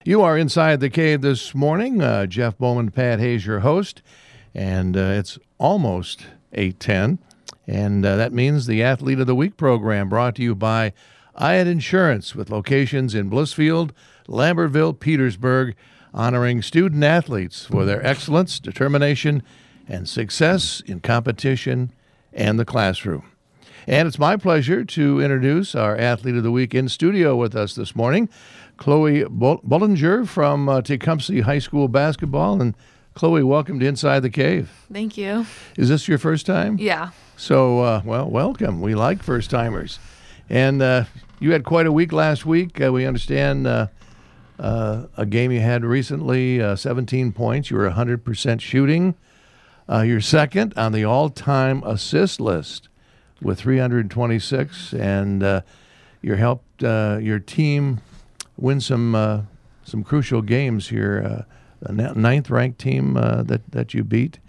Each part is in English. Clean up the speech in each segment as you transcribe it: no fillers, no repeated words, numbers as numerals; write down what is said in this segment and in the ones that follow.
You are inside the cave this morning. Jeff Bowman, Pat Hayes, your host, and it's almost 8:10, and that means the Athlete of the Week program brought to you by Iad Insurance with locations in Blissfield, Lambertville, Petersburg, honoring student athletes for their excellence, determination, and success in competition and the classroom. And it's my pleasure to introduce our Athlete of the Week in studio with us this morning, Chloe Bullinger from Tecumseh High School basketball. And Chloe, welcome to Inside the Cave. Thank you. Is this your first time? Yeah. So, welcome. We like first-timers. And you had quite a week last week. We understand a game you had recently, 17 points. You were 100% shooting. You're second on the all-time assist list with 326, and you helped your team win some crucial games here. A ninth-ranked team that you beat,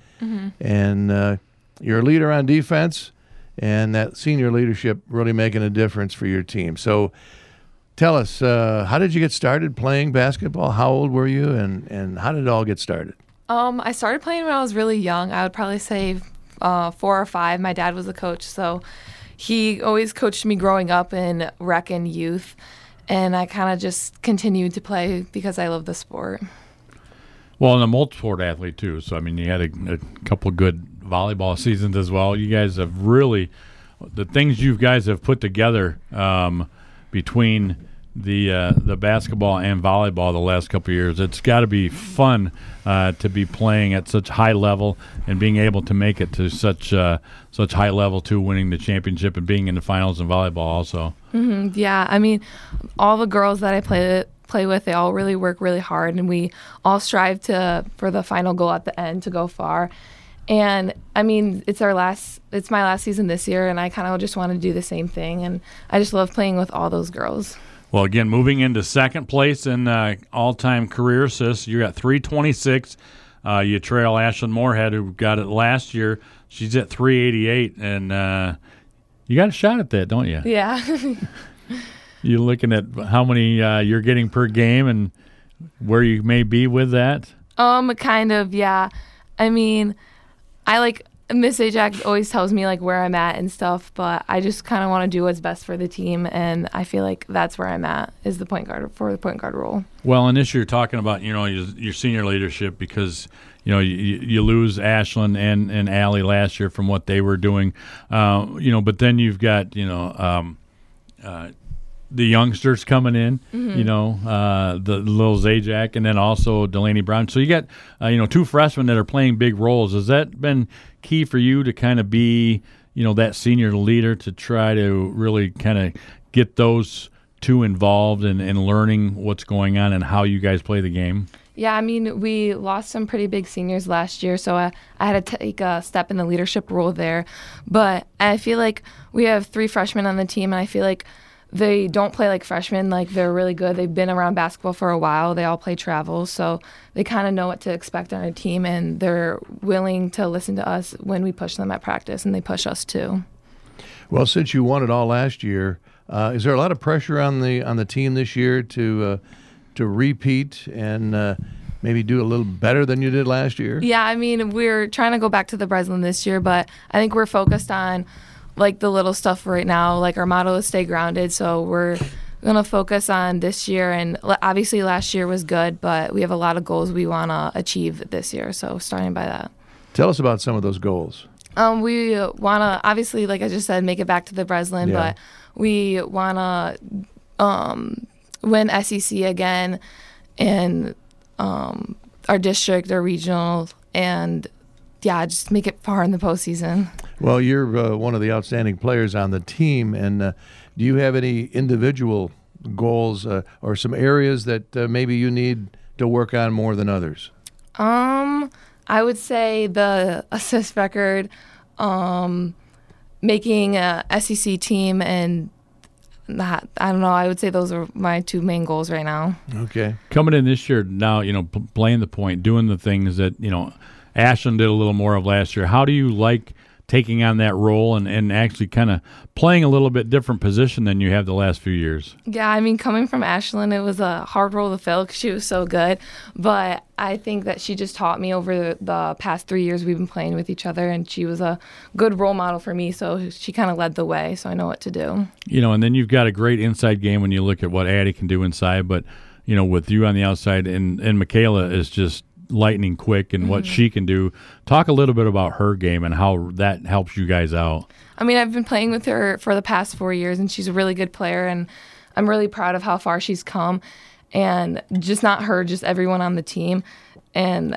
and you're a leader on defense, and that senior leadership really making a difference for your team. So, tell us, how did you get started playing basketball? How old were you, and how did it all get started? I started playing when I was really young. I would probably say 4 or 5. My dad was a coach, so he always coached me growing up in rec and youth, and I kind of just continued to play because I love the sport. Well, and a multi-sport athlete, too. So, I mean, you had a couple good volleyball seasons as well. You guys have really – the things you guys have put together between the basketball and volleyball the last couple of years, it's got to be fun to be playing at such high level and being able to make it to such high level, too, winning the championship and being in the finals in volleyball also. Mm-hmm. Yeah, I mean, all the girls that I play with, they all really work really hard, and we all strive for the final goal at the end to go far. And I mean, it's my last season this year, and I kind of just want to do the same thing, and I just love playing with all those girls. Well, again, moving into second place in all-time career assists, you're at 326. You trail Ashlyn Moorhead, who got it last year. She's at 388, and you got a shot at that, don't you? Yeah. You're looking at how many you're getting per game and where you may be with that? Kind of, yeah. I mean, Miss Ajax always tells me where I'm at and stuff, but I just kind of want to do what's best for the team, and I feel like that's where I'm at, is the point guard role. Well, and this you're talking about, your senior leadership, because you lose Ashlyn and Allie last year from what they were doing, but then you've got the youngsters coming in, the little Zajac, and then also Delaney Brown. So you got, 2 freshmen that are playing big roles. Has that been key for you to kind of be, that senior leader, to try to really kind of get those 2 involved in learning what's going on and how you guys play the game? Yeah, I mean, we lost some pretty big seniors last year, so I had to take a step in the leadership role there. But I feel like we have 3 freshmen on the team, and I feel like they don't play like freshmen. They're really good. They've been around basketball for a while. They all play travel, so they kind of know what to expect on a team, and they're willing to listen to us when we push them at practice, and they push us too. Well, since you won it all last year, is there a lot of pressure on the team this year to repeat and maybe do a little better than you did last year? Yeah, I mean, we're trying to go back to the Breslin this year, but I think we're focused on the little stuff right now. Our motto is stay grounded, so we're going to focus on this year. And obviously last year was good, but we have a lot of goals we want to achieve this year, so starting by that. Tell us about some of those goals. We want to, obviously, like I just said, make it back to the Breslin, but we want to win SEC again in our district, our regional, and just make it far in the postseason. Well, you're one of the outstanding players on the team, and do you have any individual goals or some areas that maybe you need to work on more than others? I would say the assist record, making a SEC team, and that, I don't know, I would say those are my 2 main goals right now. Okay. Coming in this year now, playing the point, doing the things that, Ashlyn did a little more of last year. How do you like taking on that role and actually kind of playing a little bit different position than you have the last few years. Yeah, I mean, coming from Ashlyn, it was a hard role to fill because she was so good. But I think that she just taught me over the past 3 years we've been playing with each other, and she was a good role model for me. So she kind of led the way, so I know what to do. And then you've got a great inside game when you look at what Addie can do inside. But, with you on the outside, and Michaela is just lightning quick and what she can do. Talk a little bit about her game and how that helps you guys out. I mean, I've been playing with her for the past 4 years, and she's a really good player, and I'm really proud of how far she's come. And just not her, just everyone on the team. And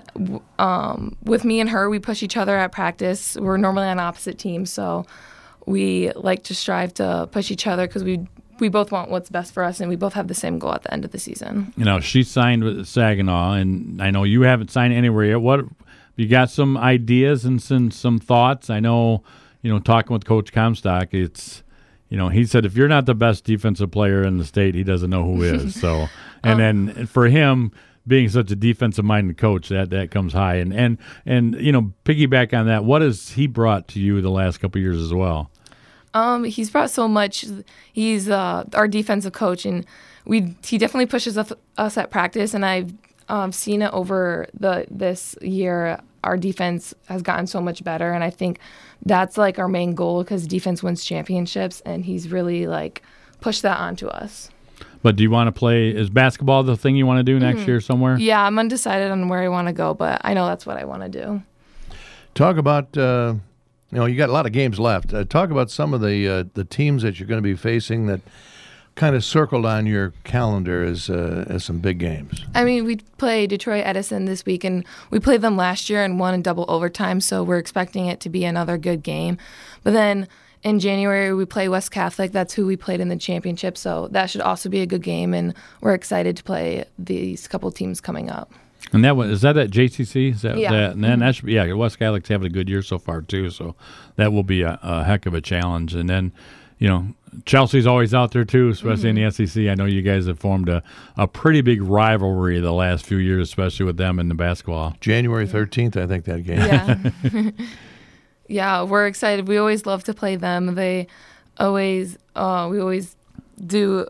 with me and her, we push each other at practice. We're normally on opposite teams, so we like to strive to push each other because we both want what's best for us, and we both have the same goal at the end of the season. She signed with Saginaw, and I know you haven't signed anywhere yet. What you got? Some ideas and some thoughts? I know, talking with Coach Comstock, it's, he said if you're not the best defensive player in the state, he doesn't know who is. So, and then for him being such a defensive-minded coach, that comes high. And piggyback on that, what has he brought to you the last couple of years as well? He's brought so much. He's our defensive coach, and he definitely pushes us at practice. And I've seen it over this year. Our defense has gotten so much better, and I think that's like our main goal because defense wins championships, and he's really like pushed that onto us. But do you want to play? Is basketball the thing you want to do next year somewhere? Yeah, I'm undecided on where I want to go, but I know that's what I want to do. Talk about. You got a lot of games left. Talk about some of the teams that you're going to be facing that kind of circled on your calendar as some big games. I mean, we play Detroit Edison this week, and we played them last year and won in double overtime, so we're expecting it to be another good game. But then in January, we play West Catholic. That's who we played in the championship, so that should also be a good game, and we're excited to play these couple teams coming up. And is that at JCC? Is that, yeah. And then that should be, West Catholic's having a good year so far too, so that will be a heck of a challenge. And then, Chelsea's always out there too, especially in the SEC. I know you guys have formed a pretty big rivalry the last few years, especially with them in the basketball. January 13th, I think that game. Yeah. Yeah, we're excited. We always love to play them. They always, we always do.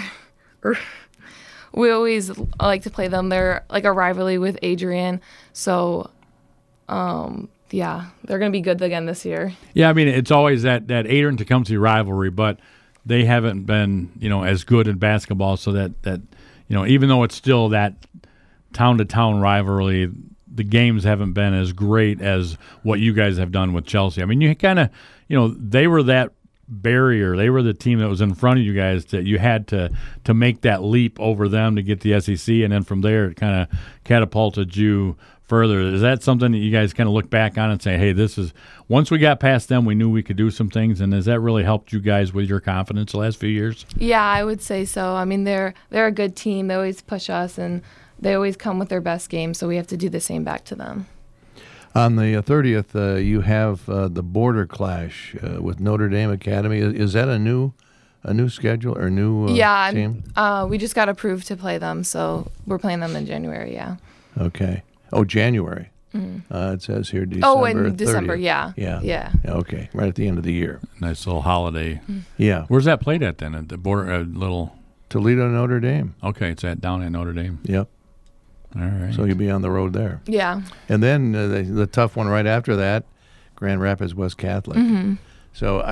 We always like to play them. They're like a rivalry with Adrian. So, they're going to be good again this year. Yeah, I mean, it's always that Adrian-Tecumseh rivalry, but they haven't been, as good in basketball. So that even though it's still that town-to-town rivalry, the games haven't been as great as what you guys have done with Chelsea. I mean, you kind of, they were that barrier. They were the team that was in front of you guys that you had to make that leap over them to get the SEC, and then from there it kind of catapulted you further. Is that something that you guys kind of look back on and say, hey, this is, once we got past them, we knew we could do some things, and has that really helped you guys with your confidence the last few years? Yeah, I would say so. I mean, they're a good team. They always push us, and they always come with their best game, so we have to do the same back to them. On the 30th, you have the border clash with Notre Dame Academy. Is that a new schedule or new team? We just got approved to play them, so we're playing them in January. Yeah. Okay. Oh, January. It says here December. Oh, in December. 30th. Yeah. Okay. Right at the end of the year. Nice little holiday. Yeah. Where's that played at then? At the border, little Toledo, Notre Dame. Okay, it's down at Notre Dame. Yep. All right. So you'll be on the road there. Yeah. And then the tough one right after that, Grand Rapids West Catholic. So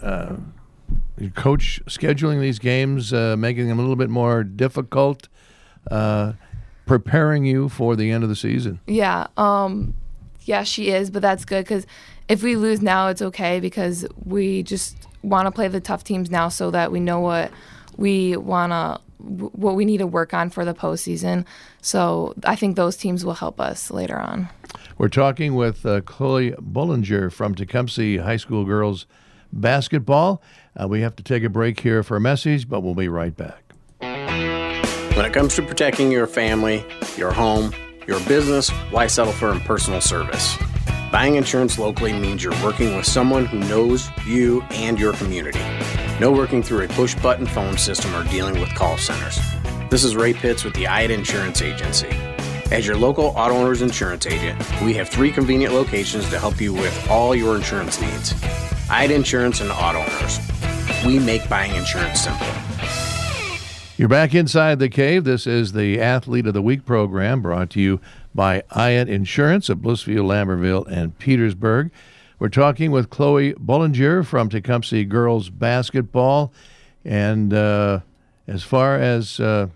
coach scheduling these games, making them a little bit more difficult, preparing you for the end of the season. Yeah. Yeah, she is, but that's good because if we lose now, it's okay because we just want to play the tough teams now so that we know what we need to work on for the postseason. So I think those teams will help us later on. We're talking with Chloe Bullinger from Tecumseh High School Girls Basketball. We have to take a break here for a message, but we'll be right back. When it comes to protecting your family, your home, your business, why settle for impersonal service? Buying insurance locally means you're working with someone who knows you and your community. No working through a push-button phone system or dealing with call centers. This is Ray Pitts with the IDA Insurance Agency. As your local auto owner's insurance agent, we have 3 convenient locations to help you with all your insurance needs. IAD Insurance and Auto Owners. We make buying insurance simple. You're back inside the cave. This is the Athlete of the Week program brought to you by IAD Insurance of Blissville, Lambertville, and Petersburg. We're talking with Chloe Bollinger from Tecumseh Girls Basketball. And as far as, you're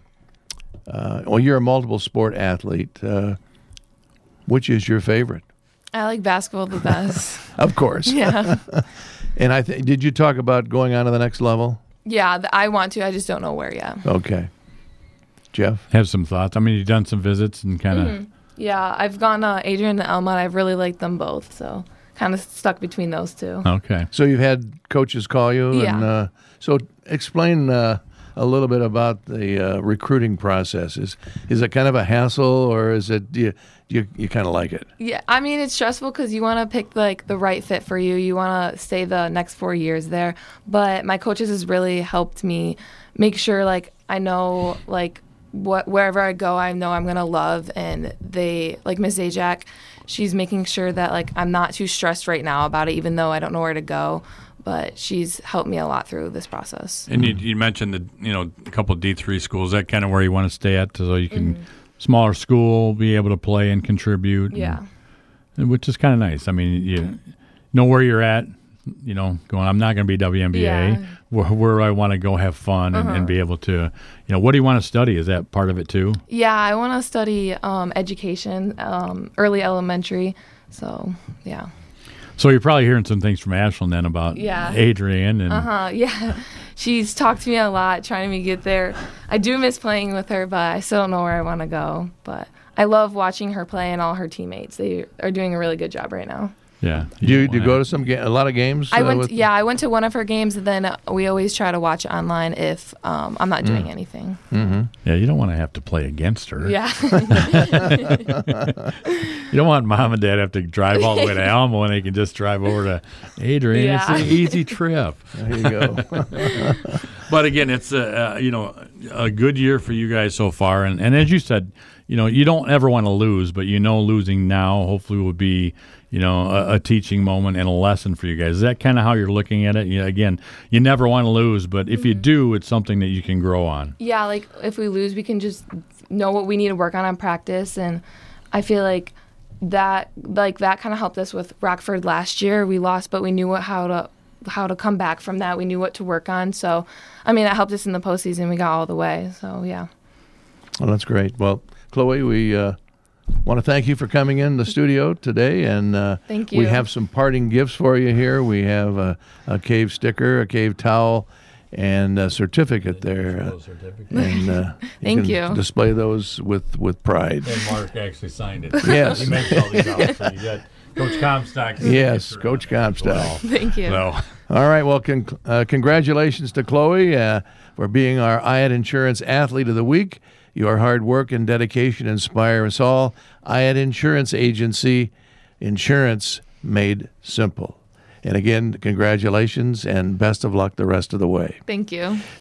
a multiple sport athlete. Which is your favorite? I like basketball the best. Of course. Yeah. And did you talk about going on to the next level? Yeah, I want to. I just don't know where yet. Okay. Jeff? Have some thoughts. I mean, you've done some visits and kind of. Yeah, I've gone Adrian and Elma. I've really liked them both, so kind of stuck between those two. Okay. So you've had coaches call you? Yeah. And, so explain a little bit about the recruiting process. Is it kind of a hassle, or is it you kind of like it? Yeah, I mean, it's stressful because you want to pick the right fit for you. You want to stay the next 4 years there. But my coaches has really helped me make sure I know wherever I go, I know I'm gonna love. And they Miss Zajac, she's making sure that I'm not too stressed right now about it, even though I don't know where to go. But she's helped me a lot through this process. And you mentioned a couple of D3 schools. Is that kind of where you want to stay at, so you can smaller school, be able to play and contribute. Yeah. Which is kind of nice. I mean, you know where you're at. Going, I'm not going to be WNBA. Yeah. Where do I want to go have fun and be able to, what do you want to study? Is that part of it too? Yeah, I want to study education, early elementary. So, yeah. So you're probably hearing some things from Ashlyn then about Adrian. And yeah. She's talked to me a lot, trying to get there. I do miss playing with her, but I still don't know where I want to go. But I love watching her play and all her teammates. They are doing a really good job right now. Yeah. Do you go to a lot of games? I went to one of her games, and then we always try to watch online if I'm not doing anything. Mm-hmm. Yeah, you don't want to have to play against her. Yeah. You don't want mom and dad to have to drive all the way to Alma when they can just drive over to Adrian. Yeah. It's an easy trip. There you go. But again, it's a good year for you guys so far, and as you said, you don't ever want to lose, but losing now hopefully will be a teaching moment and a lesson for you guys. Is that kind of how you're looking at it? Again, you never want to lose, but if you do, it's something that you can grow on. Yeah, if we lose, we can just know what we need to work on practice, and I feel like that kind of helped us with Rockford last year. We lost, but we knew how to come back from that. We knew what to work on. So, I mean, it helped us in the postseason. We got all the way. So, yeah. Well, that's great. Well, Chloe, we want to thank you for coming in the studio today. And thank you. We have some parting gifts for you here. We have a cave sticker, a cave towel, and a certificate there. And Thank you. Can display those with pride. And Mark actually signed it. Yes. He mentioned all these out. So you got Coach Comstock. Yes, Coach Comstock. Thank you. So. All right. Well, congratulations to Chloe for being our IAD Insurance Athlete of the Week. Your hard work and dedication inspire us all. IAD Insurance Agency, insurance made simple. And again, congratulations and best of luck the rest of the way. Thank you.